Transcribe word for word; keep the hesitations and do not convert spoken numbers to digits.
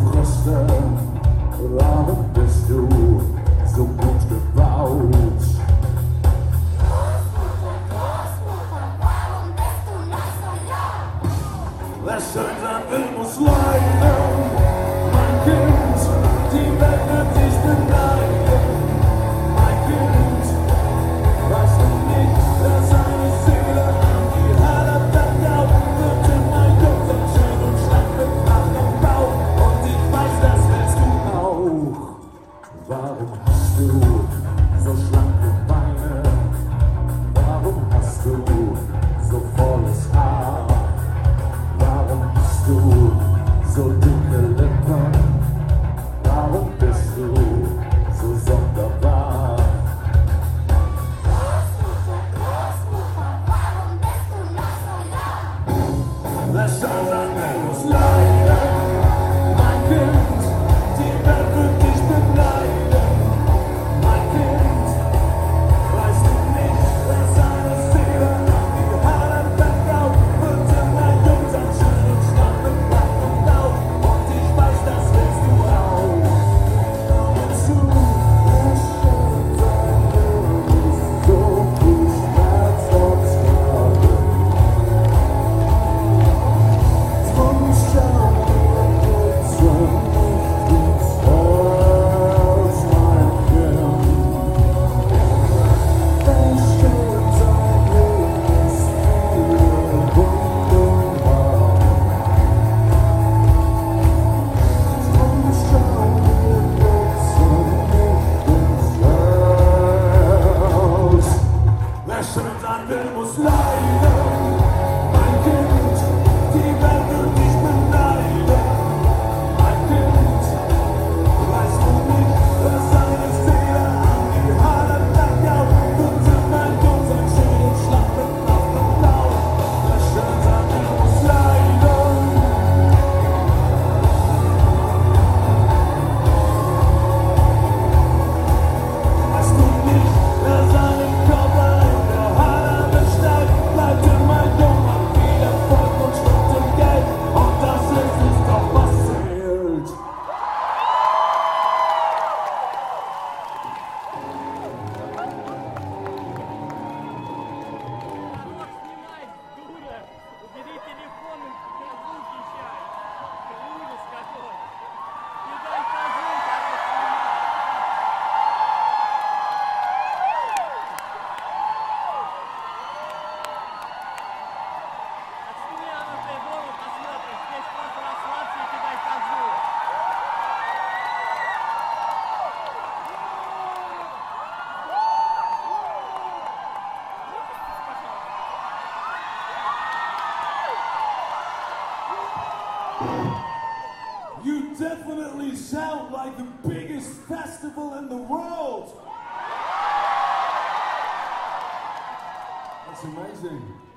Brüste, warum bist du so gut gebaut? Wer schön sein will, muss leiden, mein Kind, die Welt wird dich beneiden. Mein Kind, weißt du nicht, dass eine Seele an die Hölle verdaut wird immer jung und schön und schlank mit Kraft und Bau. Und ich weiß, das willst du auch. Warum hast du so schlanke Beine? Warum hast du so volles Haar? Warum hast du so dicke Lippen? Warum bist du so sonderbar? Wer soll sein, wer muss leiden? Mein Kind, die Welt wird dich beneiden. Mein Kind, weißt du nicht, dass eine Seele an die Hölle verkauft wird immer jung sein, schön und schlank mit Kraft und Bau. Und ich weiß, das willst du auch. Zu schön sein will, so viel Schmerz und Sorge. Drum schau mir jetzt so nicht ins Herz, mein Kind. Wenn schön sein will, ist viele wunderbar. Drum schau mir jetzt so nicht ins Herz. Wer schön sein will, muss leiden. Mein Kind, die Welt wird dich beneiden. Mein Kind, weißt du nicht, dass eine Seele an die Hölle verkauft wird immer jung sein, schön und schlank mit Kraft und Bau. Wer schön sein will, muss leiden. Weißt du nicht, wer seinen Körper in der Hölle besteigt, bleibt immer jung, hat viel Erfolg und schwimmt im Geld. Und das ist es doch, was zählt. Снимай, дура! Убери телефон, у тебя звук вещает. Это ужас какой. Не дай позвонить, короче, снимай. Отсними, она ты дома посмотришь. Здесь просто расслабься и кидай козу. You definitely sound like the biggest festival in the world. That's amazing.